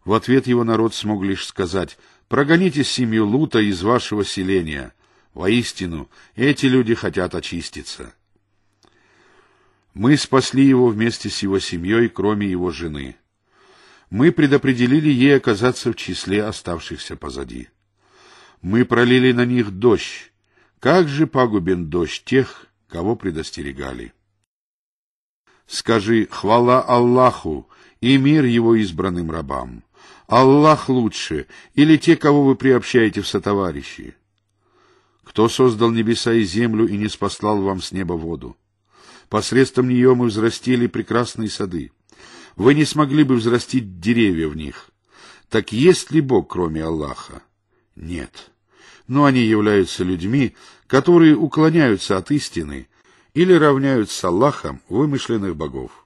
В ответ его народ смог лишь сказать: «Прогоните семью Лута из вашего селения. Воистину, эти люди хотят очиститься». Мы спасли его вместе с его семьей, кроме его жены. Мы предопределили ей оказаться в числе оставшихся позади. Мы пролили на них дождь. Как же пагубен дождь тех, кого предостерегали. Скажи: хвала Аллаху и мир его избранным рабам. Аллах лучше, или те, кого вы приобщаете в сотоварищи? Кто создал небеса и землю и не спаслал вам с неба воду? Посредством нее мы взрастили прекрасные сады. Вы не смогли бы взрастить деревья в них. Так есть ли Бог, кроме Аллаха? Нет. Но они являются людьми, которые уклоняются от истины или равняют с Аллахом вымышленных богов.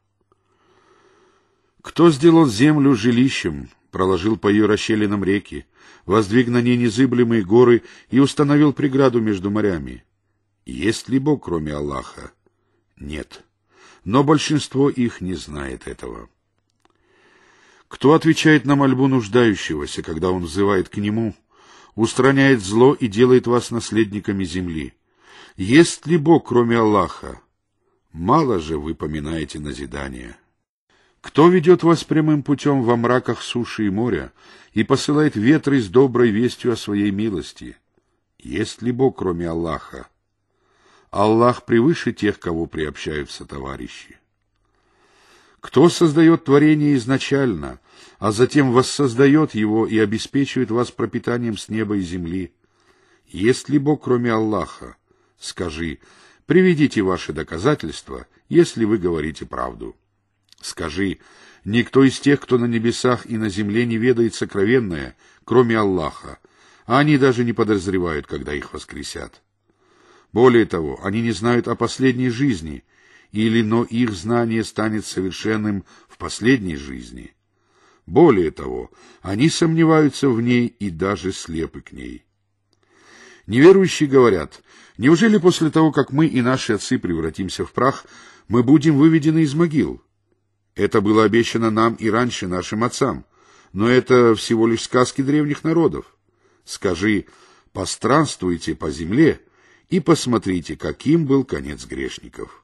Кто сделал землю жилищем, проложил по ее расщелинам реки, воздвиг на ней незыблемые горы и установил преграду между морями? Есть ли Бог, кроме Аллаха? Нет. Но большинство их не знает этого. Кто отвечает на мольбу нуждающегося, когда он взывает к нему, устраняет зло и делает вас наследниками земли? Есть ли Бог, кроме Аллаха? Мало же вы поминаете назидание. Кто ведет вас прямым путем во мраках суши и моря и посылает ветры с доброй вестью о своей милости? Есть ли Бог, кроме Аллаха? Аллах превыше тех, кого приобщают в сотоварищи. Кто создает творение изначально, а затем воссоздает его и обеспечивает вас пропитанием с неба и земли? Есть ли Бог, кроме Аллаха? Скажи: приведите ваши доказательства, если вы говорите правду. Скажи: никто из тех, кто на небесах и на земле, не ведает сокровенное, кроме Аллаха, а они даже не подозревают, когда их воскресят. Более того, они не знают о последней жизни, но их знание станет совершенным в последней жизни. Более того, они сомневаются в ней и даже слепы к ней. Неверующие говорят: неужели после того, как мы и наши отцы превратимся в прах, мы будем выведены из могил? Это было обещано нам и раньше нашим отцам, но это всего лишь сказки древних народов. Скажи: постранствуйте по земле и посмотрите, каким был конец грешников.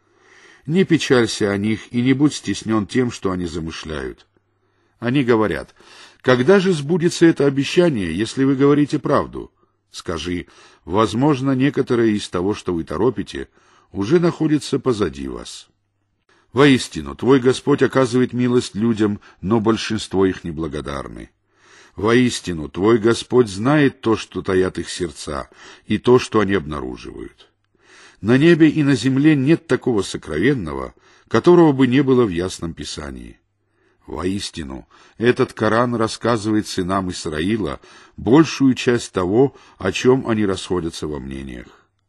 Не печалься о них и не будь стеснен тем, что они замышляют. Они говорят: когда же сбудется это обещание, если вы говорите правду? Скажи: возможно, некоторое из того, что вы торопите, уже находится позади вас. Воистину, твой Господь оказывает милость людям, но большинство их неблагодарны. Воистину, твой Господь знает то, что таят их сердца, и то, что они обнаруживают. На небе и на земле нет такого сокровенного, которого бы не было в ясном Писании. Воистину, этот Коран рассказывает сынам Исраила большую часть того, о чем они расходятся во мнениях.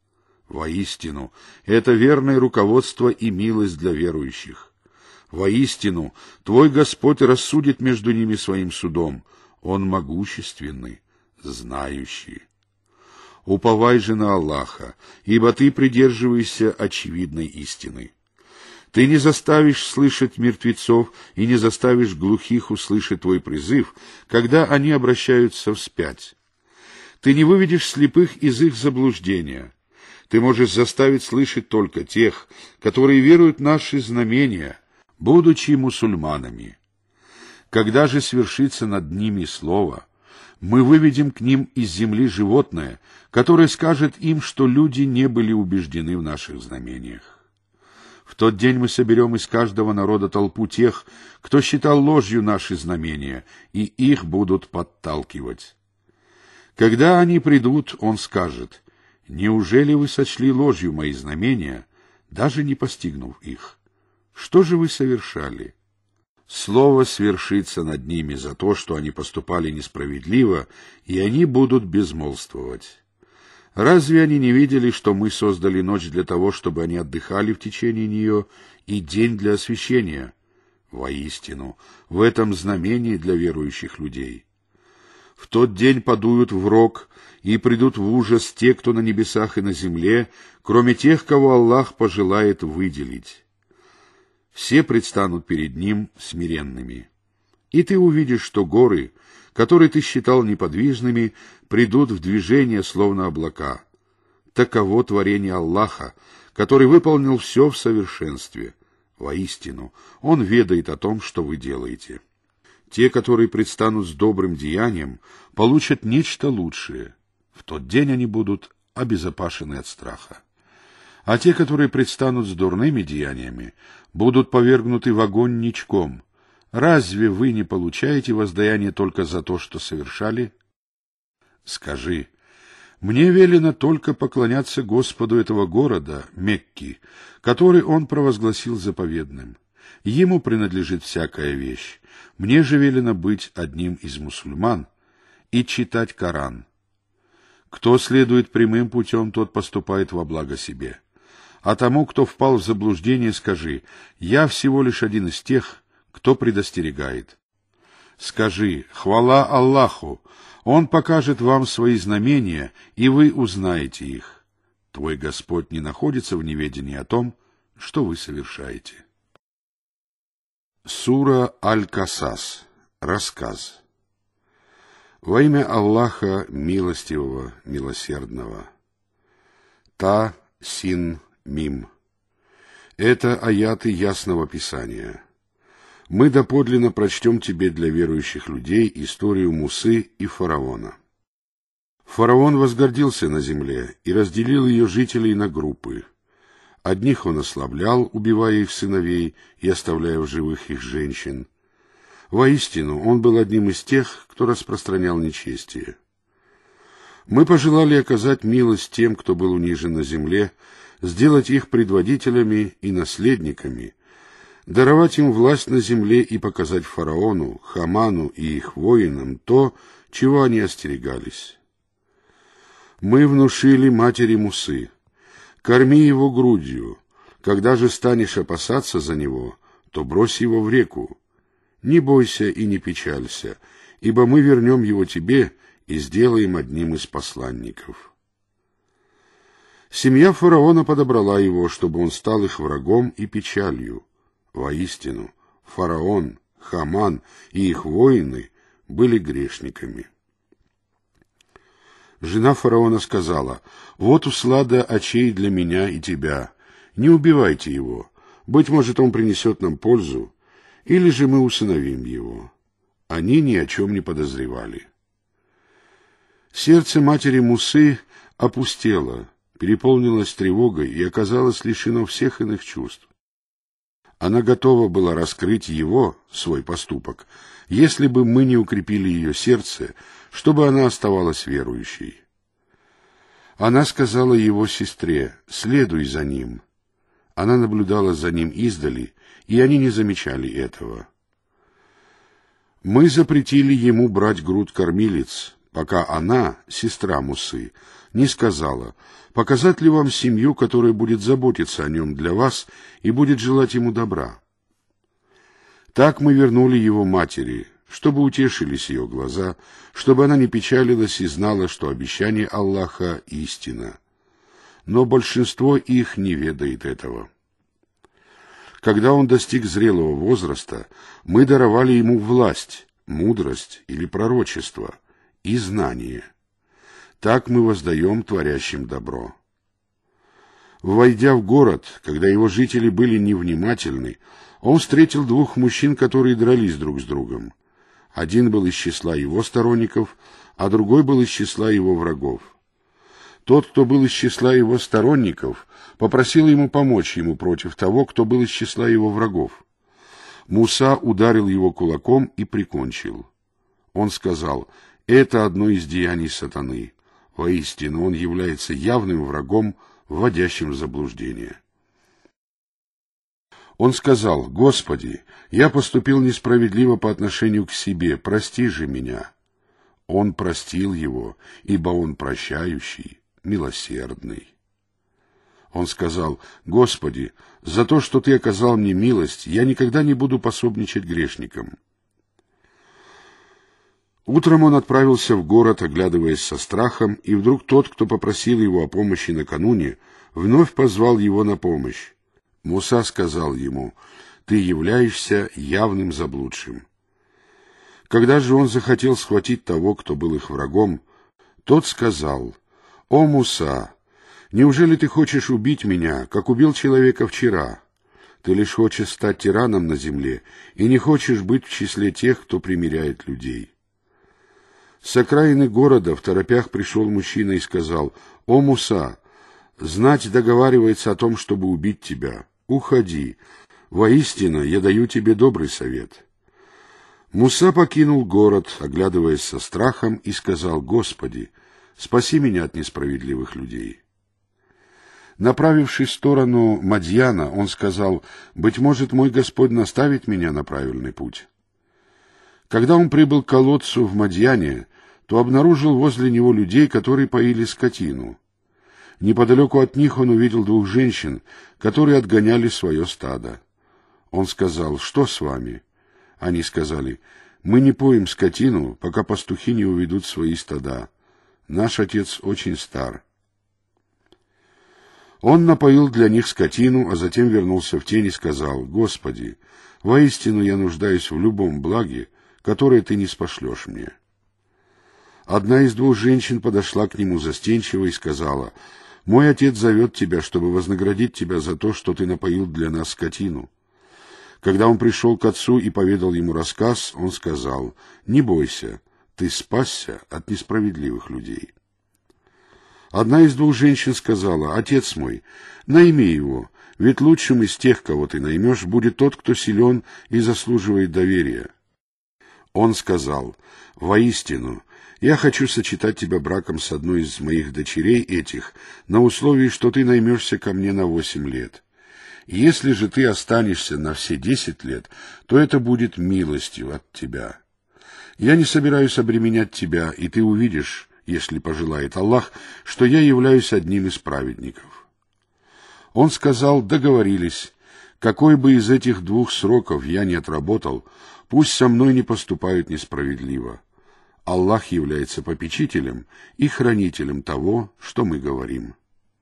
Воистину, это верное руководство и милость для верующих. Воистину, твой Господь рассудит между ними своим судом. Он могущественный, знающий. Уповай же на Аллаха, ибо ты придерживаешься очевидной истины. Ты не заставишь слышать мертвецов и не заставишь глухих услышать твой призыв, когда они обращаются вспять. Ты не выведешь слепых из их заблуждения. Ты можешь заставить слышать только тех, которые веруют в наши знамения, будучи мусульманами. Когда же свершится над ними слово, мы выведем к ним из земли животное, которое скажет им, что люди не были убеждены в наших знамениях. В тот день мы соберем из каждого народа толпу тех, кто считал ложью наши знамения, и их будут подталкивать. Когда они придут, он скажет: неужели вы сочли ложью мои знамения, даже не постигнув их? Что же вы совершали? Слово свершится над ними за то, что они поступали несправедливо, и они будут безмолвствовать. Разве они не видели, что мы создали ночь для того, чтобы они отдыхали в течение нее, и день для освящения? Воистину, в этом знамении для верующих людей. В тот день подуют в рог, и придут в ужас те, кто на небесах и на земле, кроме тех, кого Аллах пожелает выделить. Все предстанут перед Ним смиренными. И ты увидишь, что горы, которые ты считал неподвижными, придут в движение, словно облака. Таково творение Аллаха, который выполнил все в совершенстве. Воистину, Он ведает о том, что вы делаете. Те, которые предстанут с добрым деянием, получат нечто лучшее. В тот день они будут обезопасены от страха. А те, которые предстанут с дурными деяниями, будут повергнуты в огонь ничком. Разве вы не получаете воздаяние только за то, что совершали? Скажи, мне велено только поклоняться Господу этого города, Мекки, который Он провозгласил заповедным. Ему принадлежит всякая вещь. Мне же велено быть одним из мусульман и читать Коран. Кто следует прямым путем, тот поступает во благо себе. А тому, кто впал в заблуждение, скажи, я всего лишь один из тех, кто предостерегает. Скажи, хвала Аллаху, Он покажет вам свои знамения, и вы узнаете их. Твой Господь не находится в неведении о том, что вы совершаете. Сура Аль-Касас. Рассказ. Во имя Аллаха Милостивого, Милосердного. Та-Син-Мим. Это аяты Ясного Писания. Мы доподлинно прочтем тебе для верующих людей историю Мусы и фараона. Фараон возгордился на земле и разделил ее жителей на группы. Одних он ослаблял, убивая их сыновей и оставляя в живых их женщин. Воистину, он был одним из тех, кто распространял нечестие. Мы пожелали оказать милость тем, кто был унижен на земле, сделать их предводителями и наследниками, даровать им власть на земле и показать фараону, Хаману и их воинам то, чего они остерегались. Мы внушили матери Мусы: корми его грудью, когда же станешь опасаться за него, то брось его в реку. Не бойся и не печалься, ибо мы вернем его тебе и сделаем одним из посланников. Семья фараона подобрала его, чтобы он стал их врагом и печалью. Воистину, фараон, Хаман и их воины были грешниками. Жена фараона сказала: «Вот услада очей для меня и тебя. Не убивайте его. Быть может, он принесет нам пользу, или же мы усыновим его». Они ни о чем не подозревали. Сердце матери Мусы опустело, переполнилось тревогой и оказалось лишено всех иных чувств. Она готова была раскрыть его, свой поступок, если бы мы не укрепили ее сердце, чтобы она оставалась верующей. Она сказала его сестре: «Следуй за ним». Она наблюдала за ним издали, и они не замечали этого. Мы запретили ему брать груд кормилиц, пока она, сестра Мусы, не сказала: «Показать ли вам семью, которая будет заботиться о нем для вас и будет желать ему добра?» Так мы вернули его матери, чтобы утешились ее глаза, чтобы она не печалилась и знала, что обещание Аллаха — истина. Но большинство их не ведает этого. Когда он достиг зрелого возраста, мы даровали ему власть, мудрость или пророчество и знание. Так мы воздаем творящим добро. Войдя в город, когда его жители были невнимательны, он встретил двух мужчин, которые дрались друг с другом. Один был из числа его сторонников, а другой был из числа его врагов. Тот, кто был из числа его сторонников, попросил ему помочь ему против того, кто был из числа его врагов. Муса ударил его кулаком и прикончил. Он сказал: «Это одно из деяний сатаны. Воистину, он является явным врагом, вводящим в заблуждение». Он сказал: «Господи, я поступил несправедливо по отношению к себе, прости же меня». Он простил его, ибо он прощающий, милосердный. Он сказал: «Господи, за то, что Ты оказал мне милость, я никогда не буду пособничать грешникам». Утром он отправился в город, оглядываясь со страхом, и вдруг тот, кто попросил его о помощи накануне, вновь позвал его на помощь. Муса сказал ему: «Ты являешься явным заблудшим». Когда же он захотел схватить того, кто был их врагом, тот сказал: «О, Муса, неужели ты хочешь убить меня, как убил человека вчера? Ты лишь хочешь стать тираном на земле и не хочешь быть в числе тех, кто примиряет людей». С окраины города в торопях пришел мужчина и сказал: «О, Муса, знать договаривается о том, чтобы убить тебя. Уходи. Воистину, я даю тебе добрый совет». Муса покинул город, оглядываясь со страхом, и сказал: «Господи, спаси меня от несправедливых людей». Направившись в сторону Мадьяна, он сказал: «Быть может, мой Господь наставит меня на правильный путь». Когда он прибыл к колодцу в Мадьяне, то обнаружил возле него людей, которые поили скотину. Неподалеку от них он увидел двух женщин, которые отгоняли свое стадо. Он сказал: «Что с вами?» Они сказали: «Мы не поим скотину, пока пастухи не уведут свои стада. Наш отец очень стар». Он напоил для них скотину, а затем вернулся в тень и сказал: «Господи, воистину я нуждаюсь в любом благе, которое ты ниспошлешь мне». Одна из двух женщин подошла к нему застенчиво и сказала: «Мой отец зовет тебя, чтобы вознаградить тебя за то, что ты напоил для нас скотину». Когда он пришел к отцу и поведал ему рассказ, он сказал: «Не бойся, ты спасся от несправедливых людей». Одна из двух женщин сказала: «Отец мой, найми его, ведь лучшим из тех, кого ты наймешь, будет тот, кто силен и заслуживает доверия». Он сказал: «Воистину, я хочу сочетать тебя браком с одной из моих дочерей этих, на условии, что ты наймешься ко мне на 8 лет. Если же ты останешься на все 10 лет, то это будет милостью от тебя. Я не собираюсь обременять тебя, и ты увидишь, если пожелает Аллах, что я являюсь одним из праведников». Он сказал: «Договорились. Какой бы из этих двух сроков я не отработал, пусть со мной не поступают несправедливо. Аллах является попечителем и хранителем того, что мы говорим».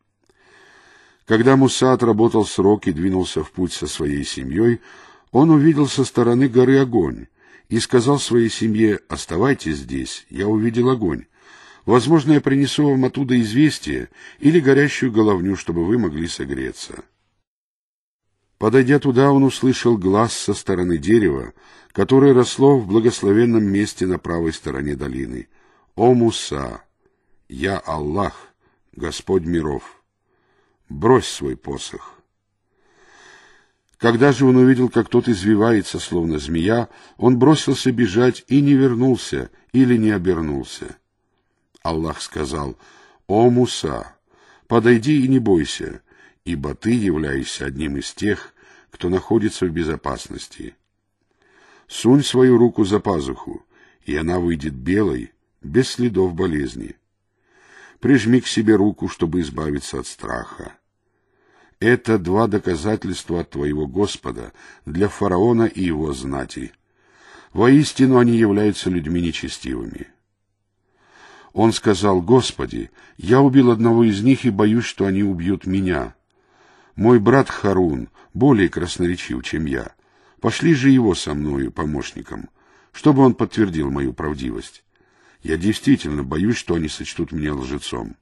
Когда Муса отработал срок и двинулся в путь со своей семьей, он увидел со стороны горы огонь и сказал своей семье: «Оставайтесь здесь, я увидел огонь. Возможно, я принесу вам оттуда известие или горящую головню, чтобы вы могли согреться». Подойдя туда, он услышал глас со стороны дерева, которое росло в благословенном месте на правой стороне долины. «О, Муса! Я Аллах, Господь миров! Брось свой посох». Когда же он увидел, как тот извивается, словно змея, он бросился бежать и не вернулся или не обернулся. Аллах сказал: «О, Муса, подойди и не бойся, ибо ты являешься одним из тех, кто находится в безопасности. Сунь свою руку за пазуху, и она выйдет белой, без следов болезни. Прижми к себе руку, чтобы избавиться от страха. Это 2 доказательства от твоего Господа для фараона и его знати. Воистину они являются людьми нечестивыми». Он сказал: «Господи, я убил одного из них и боюсь, что они убьют меня. Мой брат Харун более красноречив, чем я. Пошли же его со мною помощником, чтобы он подтвердил мою правдивость. Я действительно боюсь, что они сочтут меня лжецом».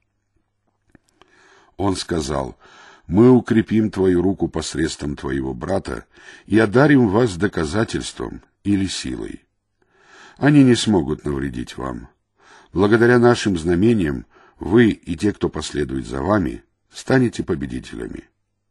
Он сказал: «Мы укрепим твою руку посредством твоего брата и одарим вас доказательством или силой. Они не смогут навредить вам. Благодаря нашим знамениям вы и те, кто последует за вами, станете победителями».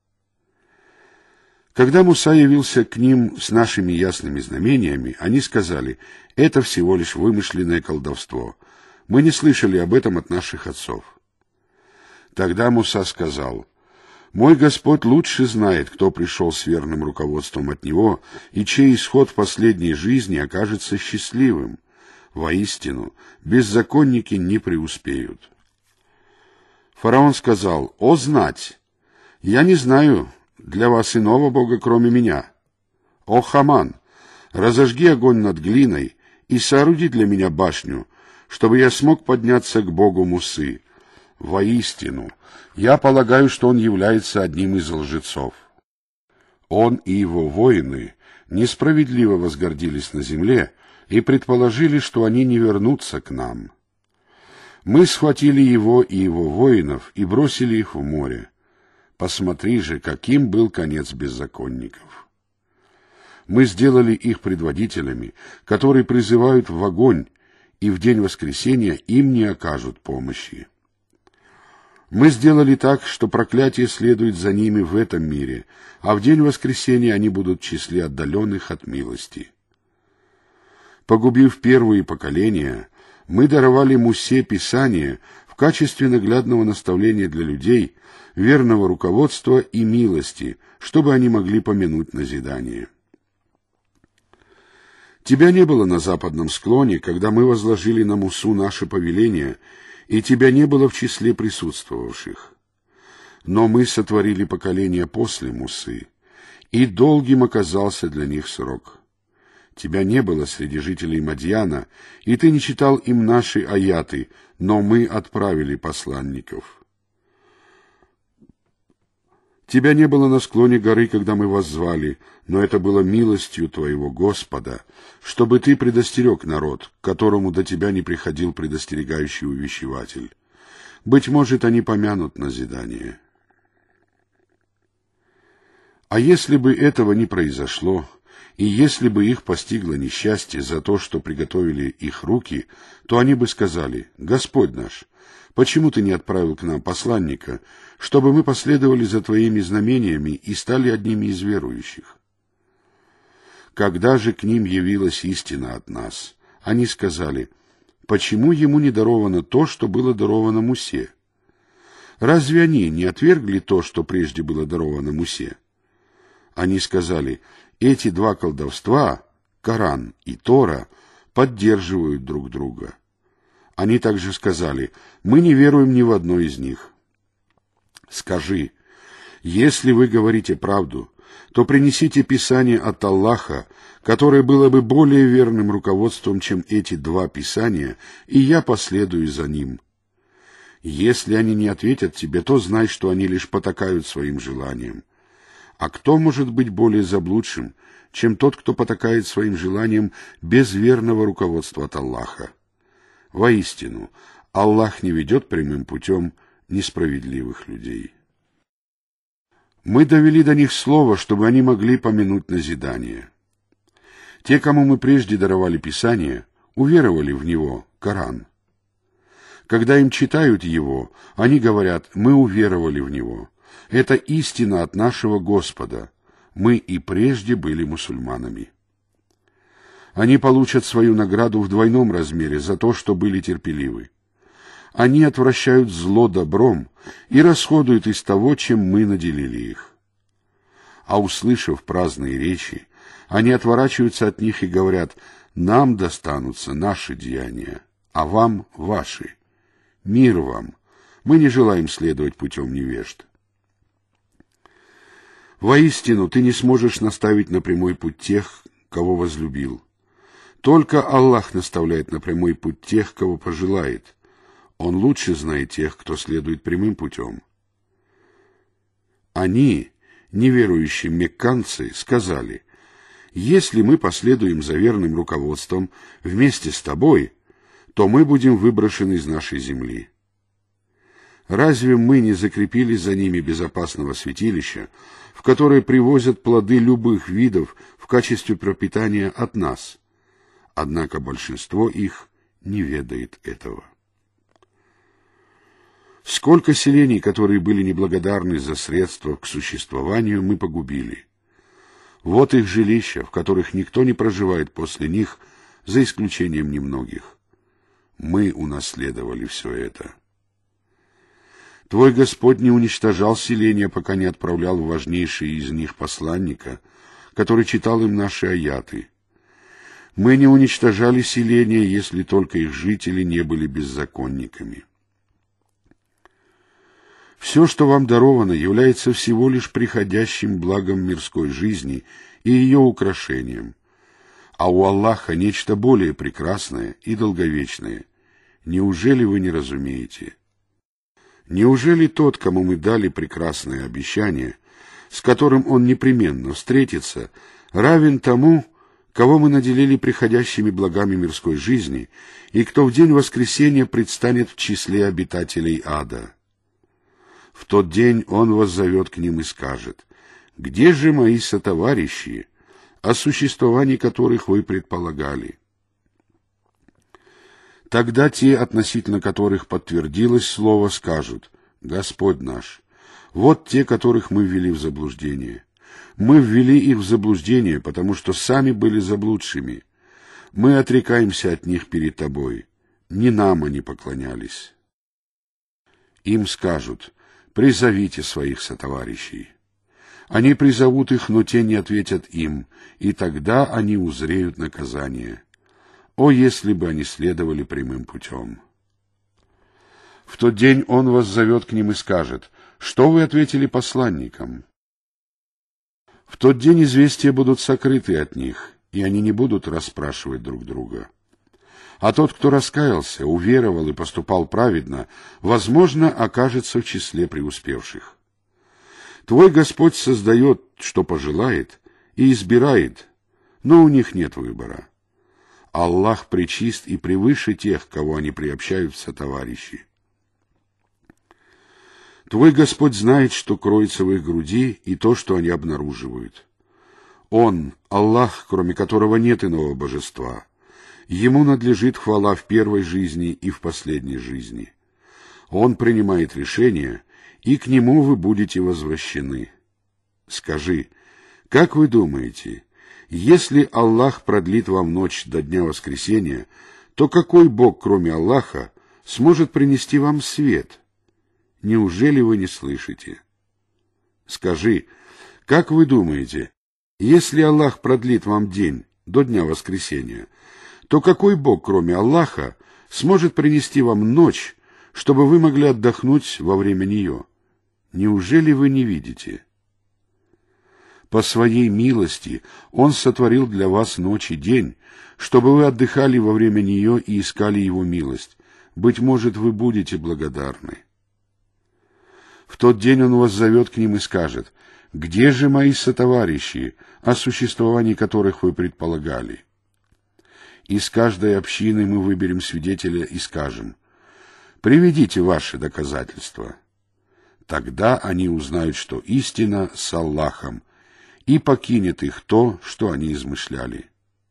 Когда Муса явился к ним с нашими ясными знамениями, они сказали: «Это всего лишь вымышленное колдовство. Мы не слышали об этом от наших отцов». Тогда Муса сказал: «Мой Господь лучше знает, кто пришел с верным руководством от Него, и чей исход в последней жизни окажется счастливым. Воистину, беззаконники не преуспеют». Фараон сказал: «О, знать! Я не знаю для вас иного бога, кроме меня. О, Хаман, разожги огонь над глиной и сооруди для меня башню, чтобы я смог подняться к богу Мусы. Воистину, я полагаю, что он является одним из лжецов». Он и его воины несправедливо возгордились на земле, и предположили, что они не вернутся к нам. Мы схватили его и его воинов и бросили их в море. Посмотри же, каким был конец беззаконников. Мы сделали их предводителями, которые призывают в огонь, и в день воскресения им не окажут помощи. Мы сделали так, что проклятие следует за ними в этом мире, а в день воскресения они будут в числе отдаленных от милости. Погубив первые поколения, мы даровали Мусе Писание в качестве наглядного наставления для людей, верного руководства и милости, чтобы они могли помянуть назидание. Тебя не было на западном склоне, когда мы возложили на Мусу наше повеление, и тебя не было в числе присутствовавших. Но мы сотворили поколение после Мусы, и долгим оказался для них срок. Тебя не было среди жителей Мадьяна, и ты не читал им наши аяты, но мы отправили посланников. Тебя не было на склоне горы, когда мы вас звали, но это было милостью твоего Господа, чтобы ты предостерег народ, к которому до тебя не приходил предостерегающий увещеватель. Быть может, они помянут назидание. А если бы этого не произошло, и если бы их постигло несчастье за то, что приготовили их руки, то они бы сказали: «Господь наш, почему ты не отправил к нам посланника, чтобы мы последовали за твоими знамениями и стали одними из верующих?» Когда же к ним явилась истина от нас, они сказали: «Почему ему не даровано то, что было даровано Мусе? Разве они не отвергли то, что прежде было даровано Мусе?» Они сказали: «Эти два колдовства, Коран и Тора, поддерживают друг друга». Они также сказали: «Мы не веруем ни в одно из них». Скажи: если вы говорите правду, то принесите Писание от Аллаха, которое было бы более верным руководством, чем эти два Писания, и я последую за ним. Если они не ответят тебе, то знай, что они лишь потакают своим желаниям. А кто может быть более заблудшим, чем тот, кто потакает своим желаниям без верного руководства от Аллаха? Воистину, Аллах не ведет прямым путем несправедливых людей. Мы довели до них слово, чтобы они могли помянуть назидание. Те, кому мы прежде даровали Писание, уверовали в него, Коран. Когда им читают его, они говорят: «Мы уверовали в него. Это истина от нашего Господа. Мы и прежде были мусульманами». Они получат свою награду в двойном размере за то, что были терпеливы. Они отвращают зло добром и расходуют из того, чем мы наделили их. А услышав праздные речи, они отворачиваются от них и говорят: «Нам достанутся наши деяния, а вам ваши. Мир вам! Мы не желаем следовать путем невежд». Воистину, ты не сможешь наставить на прямой путь тех, кого возлюбил. Только Аллах наставляет на прямой путь тех, кого пожелает. Он лучше знает тех, кто следует прямым путем. Они, неверующие мекканцы, сказали: «Если мы последуем за верным руководством вместе с тобой, то мы будем выброшены из нашей земли. Разве мы не закрепили за ними безопасного святилища, в которое привозят плоды любых видов в качестве пропитания от нас?» Однако большинство их не ведает этого. Сколько селений, которые были неблагодарны за средства к существованию, мы погубили. Вот их жилища, в которых никто не проживает после них, за исключением немногих. Мы унаследовали все это. Твой Господь не уничтожал селения, пока не отправлял в важнейшие из них посланника, который читал им наши аяты. Мы не уничтожали селения, если только их жители не были беззаконниками. Все, что вам даровано, является всего лишь приходящим благом мирской жизни и ее украшением, а у Аллаха нечто более прекрасное и долговечное. Неужели вы не разумеете? Неужели тот, кому мы дали прекрасное обещание, с которым он непременно встретится, равен тому, кого мы наделили приходящими благами мирской жизни, и кто в день воскресения предстанет в числе обитателей ада. В тот день он воззовет к ним и скажет: «Где же мои сотоварищи, о существовании которых вы предполагали?» Тогда те, относительно которых подтвердилось слово, скажут: «Господь наш, вот те, которых мы ввели в заблуждение. Мы ввели их в заблуждение, потому что сами были заблудшими. Мы отрекаемся от них перед Тобой. Не нам они поклонялись». Им скажут: «Призовите своих сотоварищей». Они призовут их, но те не ответят им, и тогда они узреют наказание. О, если бы они следовали прямым путем! В тот день он воззовет к ним и скажет: «Что вы ответили посланникам?» В тот день известия будут сокрыты от них, и они не будут расспрашивать друг друга. А тот, кто раскаялся, уверовал и поступал праведно, возможно, окажется в числе преуспевших. Твой Господь создает, что пожелает, и избирает, но у них нет выбора. Аллах пречист и превыше тех, кого они приобщают в сотоварищи. Твой Господь знает, что кроется в их груди, и то, что они обнаруживают. Он, Аллах, кроме которого нет иного божества. Ему надлежит хвала в первой жизни и в последней жизни. Он принимает решения, и к нему вы будете возвращены. Скажи, как вы думаете, если Аллах продлит вам ночь до дня воскресения, то какой Бог, кроме Аллаха, сможет принести вам свет? Неужели вы не слышите? Скажи, как вы думаете, если Аллах продлит вам день до дня воскресения, то какой Бог, кроме Аллаха, сможет принести вам ночь, чтобы вы могли отдохнуть во время нее? Неужели вы не видите? По своей милости Он сотворил для вас ночь и день, чтобы вы отдыхали во время нее и искали Его милость. Быть может, вы будете благодарны. В тот день Он воззовет к ним и скажет: «Где же мои сотоварищи, о существовании которых вы предполагали?» Из каждой общины мы выберем свидетеля и скажем: «Приведите ваши доказательства». Тогда они узнают, что истина с Аллахом, и покинет их то, что они измышляли.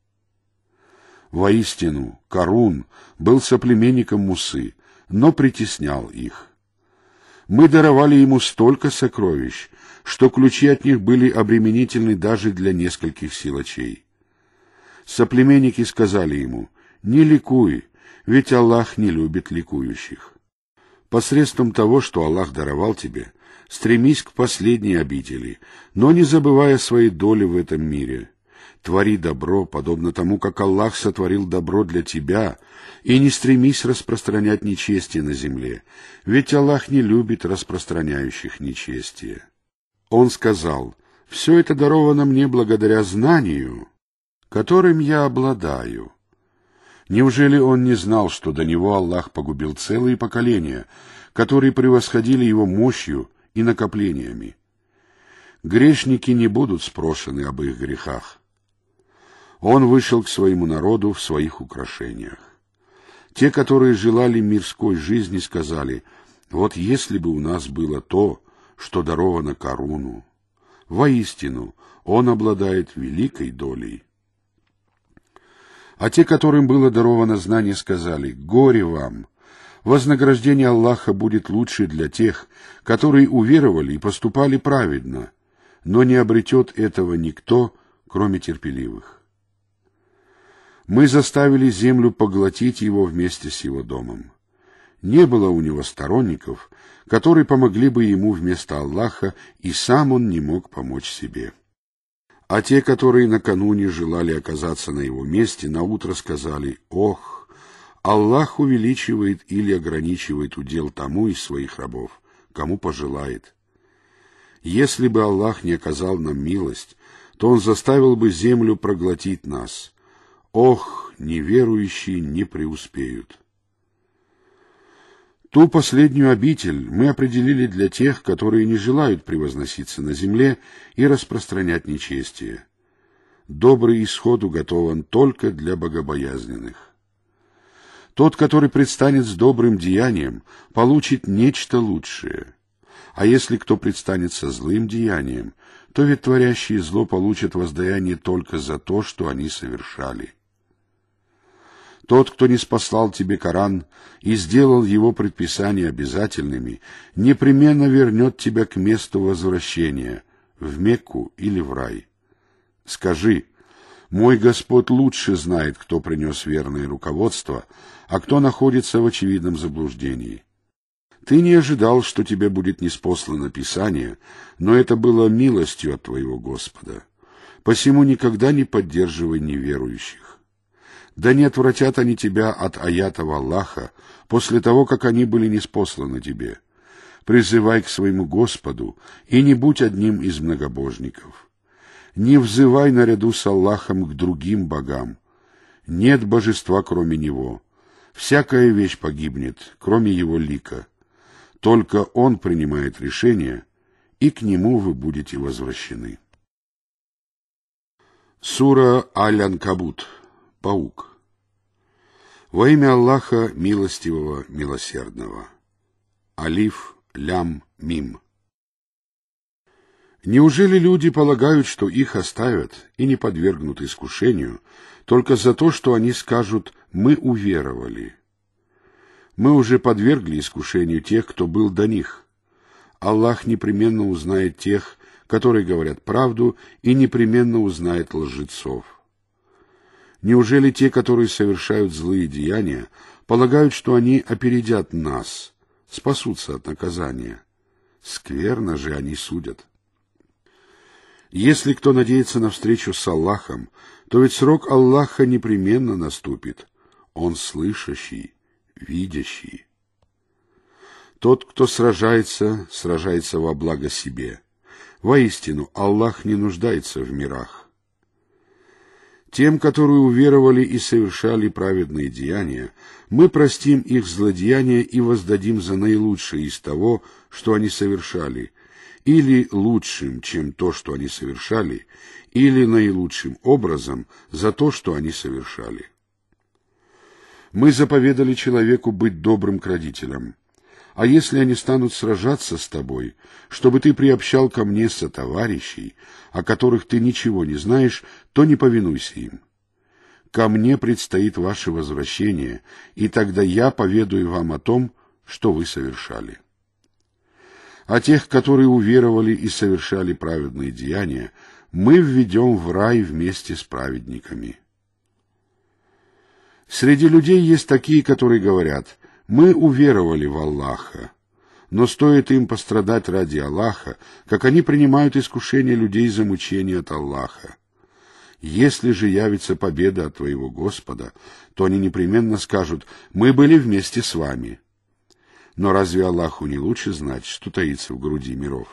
Воистину, Карун был соплеменником Мусы, но притеснял их. Мы даровали ему столько сокровищ, что ключи от них были обременительны даже для нескольких силачей. Соплеменники сказали ему: «Не ликуй, ведь Аллах не любит ликующих». Посредством того, что Аллах даровал тебе, стремись к последней обители, но не забывая своей доли в этом мире. Твори добро, подобно тому, как Аллах сотворил добро для тебя, и не стремись распространять нечестие на земле, ведь Аллах не любит распространяющих нечестие. Он сказал: «Все это даровано мне благодаря знанию, которым я обладаю». Неужели он не знал, что до него Аллах погубил целые поколения, которые превосходили его мощью и накоплениями? Грешники не будут спрошены об их грехах. Он вышел к своему народу в своих украшениях. Те, которые желали мирской жизни, сказали: «Вот если бы у нас было то, что даровано Каруну, воистину он обладает великой долей». А те, которым было даровано знание, сказали: «Горе вам! Вознаграждение Аллаха будет лучше для тех, которые уверовали и поступали праведно, но не обретет этого никто, кроме терпеливых». Мы заставили землю поглотить его вместе с его домом. Не было у него сторонников, которые помогли бы ему вместо Аллаха, и сам он не мог помочь себе. А те, которые накануне желали оказаться на его месте, наутро сказали: «Ох, Аллах увеличивает или ограничивает удел тому из своих рабов, кому пожелает. Если бы Аллах не оказал нам милость, то Он заставил бы землю проглотить нас. Ох, неверующие не преуспеют». Ту последнюю обитель мы определили для тех, которые не желают превозноситься на земле и распространять нечестие. добрый исход уготован только для богобоязненных. Тот, который предстанет с добрым деянием, получит нечто лучшее. А если кто предстанет со злым деянием, то ведь творящие зло получат воздаяние только за то, что они совершали. Тот, кто не спаслал тебе Коран и сделал его предписания обязательными, непременно вернет тебя к месту возвращения, в Мекку или в рай. Скажи: мой Господь лучше знает, кто принес верное руководство, а кто находится в очевидном заблуждении. Ты не ожидал, что тебе будет ниспослано Писание, но это было милостью от твоего Господа. Посему никогда не поддерживай неверующих. Да не отвратят они тебя от аятов Аллаха после того, как они были ниспосланы тебе. Призывай к своему Господу и не будь одним из многобожников. Не взывай наряду с Аллахом к другим богам. Нет божества, кроме Него. Всякая вещь погибнет, кроме Его лика. Только Он принимает решения, и к Нему вы будете возвращены. Сура Аль-Анкабут. Паук. Во имя Аллаха Милостивого, Милосердного. Алиф, Лям, Мим. Неужели люди полагают, что их оставят и не подвергнут искушению только за то, что они скажут: «Мы уверовали»? Мы уже подвергли искушению тех, кто был до них. Аллах непременно узнает тех, которые говорят правду, и непременно узнает лжецов. Неужели те, которые совершают злые деяния, полагают, что они опередят нас, спасутся от наказания? Скверно же они судят. Если кто надеется на встречу с Аллахом, то ведь срок Аллаха непременно наступит. Он слышащий, видящий. Тот, кто сражается, сражается во благо себе. Воистину, Аллах не нуждается в мирах. Тем, которые уверовали и совершали праведные деяния, мы простим их злодеяния и воздадим за наилучшее из того, что они совершали, или лучшим, чем то, что они совершали, или наилучшим образом за то, что они совершали. Мы заповедали человеку быть добрым к родителям. А если они станут сражаться с тобой, чтобы ты приобщал ко мне сотоварищей, о которых ты ничего не знаешь, то не повинуйся им. Ко мне предстоит ваше возвращение, и тогда я поведаю вам о том, что вы совершали. А тех, которые уверовали и совершали праведные деяния, мы введем в рай вместе с праведниками. Среди людей есть такие, которые говорят: мы уверовали в Аллаха, но стоит им пострадать ради Аллаха, как они принимают искушение людей за мучение от Аллаха. Если же явится победа от твоего Господа, то они непременно скажут: мы были вместе с вами. Но разве Аллаху не лучше знать, что таится в груди миров?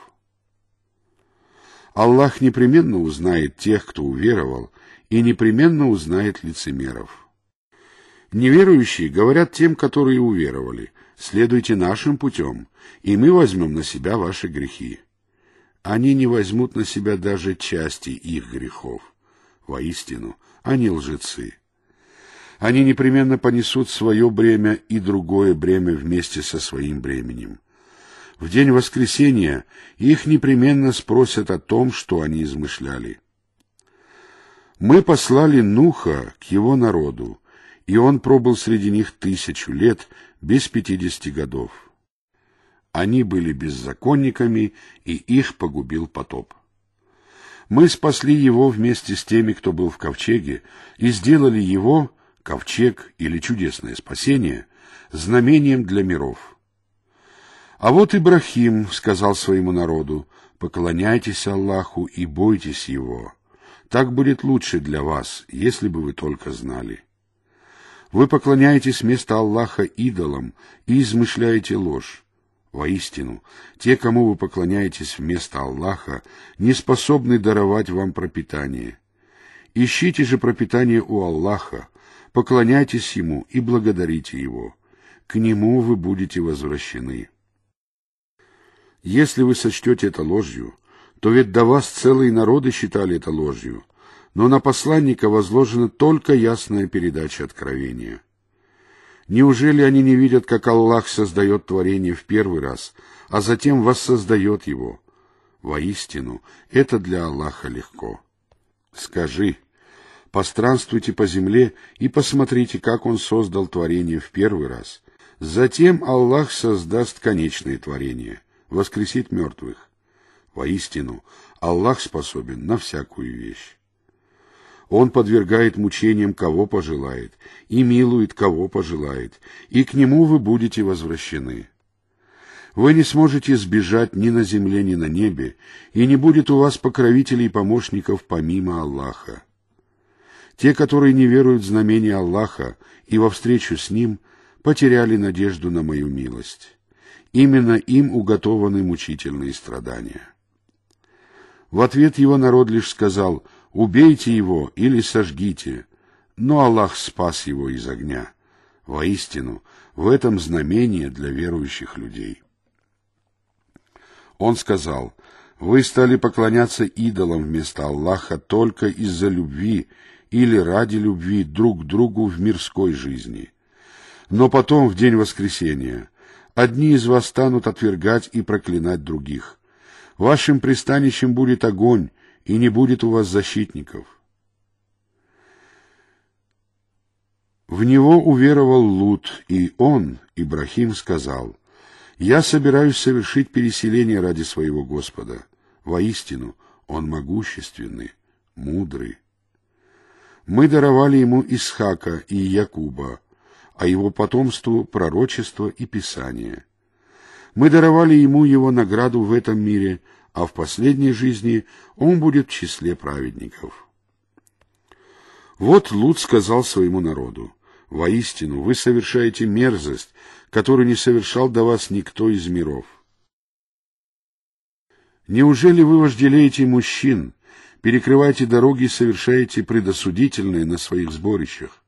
Аллах непременно узнает тех, кто уверовал, и непременно узнает лицемеров. Неверующие говорят тем, которые уверовали: следуйте нашим путем, и мы возьмем на себя ваши грехи. Они не возьмут на себя даже части их грехов. Воистину, они лжецы. Они непременно понесут свое бремя и другое бремя вместе со своим бременем. В день воскресения их непременно спросят о том, что они измышляли. Мы послали Нуха к его народу, и он пробыл среди них 1000 лет, без 50 годов. Они были беззаконниками, и их погубил потоп. Мы спасли его вместе с теми, кто был в ковчеге, и сделали его, ковчег или чудесное спасение, знамением для миров. А вот Ибрахим сказал своему народу: поклоняйтесь Аллаху и бойтесь Его. Так будет лучше для вас, если бы вы только знали. Вы поклоняетесь вместо Аллаха идолам и измышляете ложь. Воистину, те, кому вы поклоняетесь вместо Аллаха, не способны даровать вам пропитание. Ищите же пропитание у Аллаха, поклоняйтесь Ему и благодарите Его. К Нему вы будете возвращены. Если вы сочтете это ложью, то ведь до вас целые народы считали это ложью, но на посланника возложена только ясная передача откровения. Неужели они не видят, как Аллах создает творение в первый раз, а затем воссоздает его? Воистину, это для Аллаха легко. Скажи: постранствуйте по земле и посмотрите, как Он создал творение в первый раз. Затем Аллах создаст конечное творение, воскресит мертвых. Воистину, Аллах способен на всякую вещь. Он подвергает мучениям, кого пожелает, и милует, кого пожелает, и к Нему вы будете возвращены. Вы не сможете сбежать ни на земле, ни на небе, и не будет у вас покровителей и помощников помимо Аллаха. Те, которые не веруют в знамения Аллаха и во встречу с Ним, потеряли надежду на мою милость. Именно им уготованы мучительные страдания. В ответ его народ лишь сказал: «Убейте его или сожгите», но Аллах спас его из огня. Воистину, в этом знамение для верующих людей. Он сказал: «Вы стали поклоняться идолам вместо Аллаха только из-за любви или ради любви друг к другу в мирской жизни. Но потом, в день воскресения, одни из вас станут отвергать и проклинать других. Вашим пристанищем будет огонь, и не будет у вас защитников». В него уверовал Лут, и он, Ибрахим, сказал: «Я собираюсь совершить переселение ради своего Господа. Воистину, Он могущественный, мудрый». Мы даровали ему Исхака и Якуба, а его потомству пророчество и Писание. Мы даровали ему его награду в этом мире, а в последней жизни он будет в числе праведников. Вот Лут сказал своему народу: «Воистину, вы совершаете мерзость, которую не совершал до вас никто из миров. Неужели вы вожделеете мужчин, перекрываете дороги и совершаете предосудительное на своих сборищах?»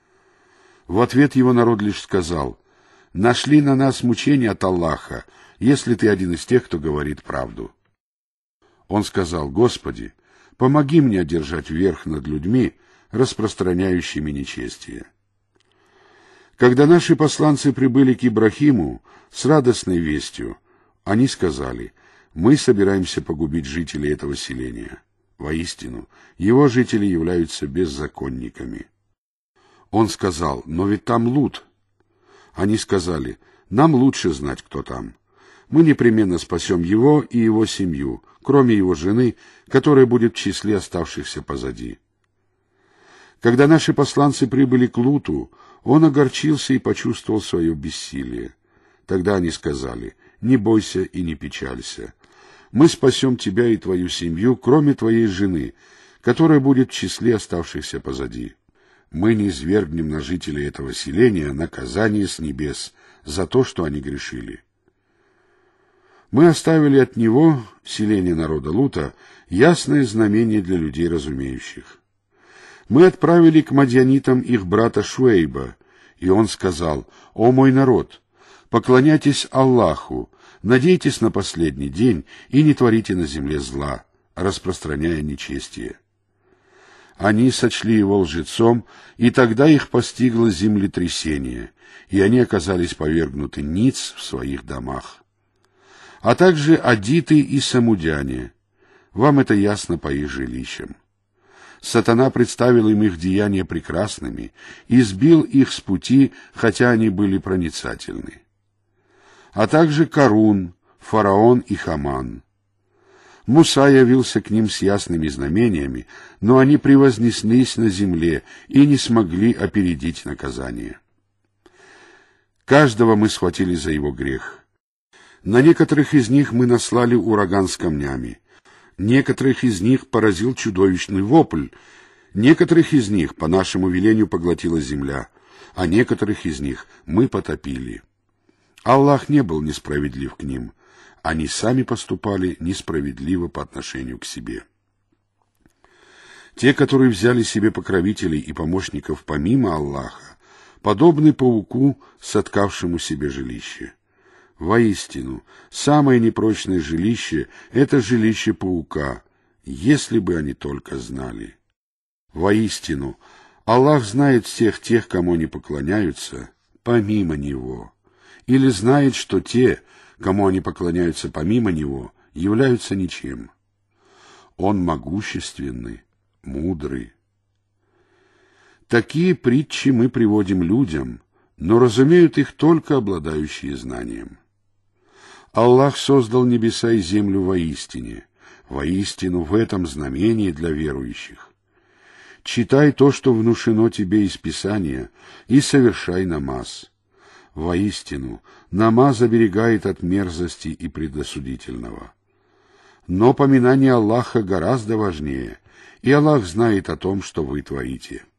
В ответ его народ лишь сказал: «Нашли на нас мучения от Аллаха, если ты один из тех, кто говорит правду». Он сказал: «Господи, помоги мне одержать верх над людьми, распространяющими нечестие». Когда наши посланцы прибыли к Ибрахиму с радостной вестью, они сказали: «Мы собираемся погубить жителей этого селения. Воистину, его жители являются беззаконниками». Он сказал: «Но ведь там Лут». Они сказали: «Нам лучше знать, кто там. Мы непременно спасем его и его семью, кроме его жены, которая будет в числе оставшихся позади». Когда наши посланцы прибыли к Луту, он огорчился и почувствовал свое бессилие. Тогда они сказали: «Не бойся и не печалься. Мы спасем тебя и твою семью, кроме твоей жены, которая будет в числе оставшихся позади. Мы не низвергнем на жителей этого селения наказание с небес за то, что они грешили». Мы оставили от него, селения народа Лута, ясное знамение для людей разумеющих. Мы отправили к мадьянитам их брата Шуэйба, и он сказал: «О мой народ, поклоняйтесь Аллаху, надейтесь на последний день и не творите на земле зла, распространяя нечестие». Они сочли его лжецом, и тогда их постигло землетрясение, и они оказались повергнуты ниц в своих домах. А также адиты и самудяне. Вам это ясно по их жилищам. Сатана представил им их деяния прекрасными и сбил их с пути, хотя они были проницательны. А также Карун, фараон и Хаман. Муса явился к ним с ясными знамениями, но они превознеслись на земле и не смогли опередить наказание. Каждого мы схватили за его грех. На некоторых из них мы наслали ураган с камнями. Некоторых из них поразил чудовищный вопль. Некоторых из них по нашему велению поглотила земля, а некоторых из них мы потопили. Аллах не был несправедлив к ним. Они сами поступали несправедливо по отношению к себе. Те, которые взяли себе покровителей и помощников помимо Аллаха, подобны пауку, соткавшему себе жилище. Воистину, самое непрочное жилище — это жилище паука, если бы они только знали. Воистину, Аллах знает всех тех, кому они поклоняются, помимо Него, или знает, что те, кому они поклоняются помимо Него, являются ничем. Он могущественный, мудрый. Такие притчи мы приводим людям, но разумеют их только обладающие знанием. Аллах создал небеса и землю воистине в этом знамение для верующих. Читай то, что внушено тебе из Писания, и совершай намаз. Воистину, намаз оберегает от мерзости и предосудительного. Но поминание Аллаха гораздо важнее, и Аллах знает о том, что вы творите.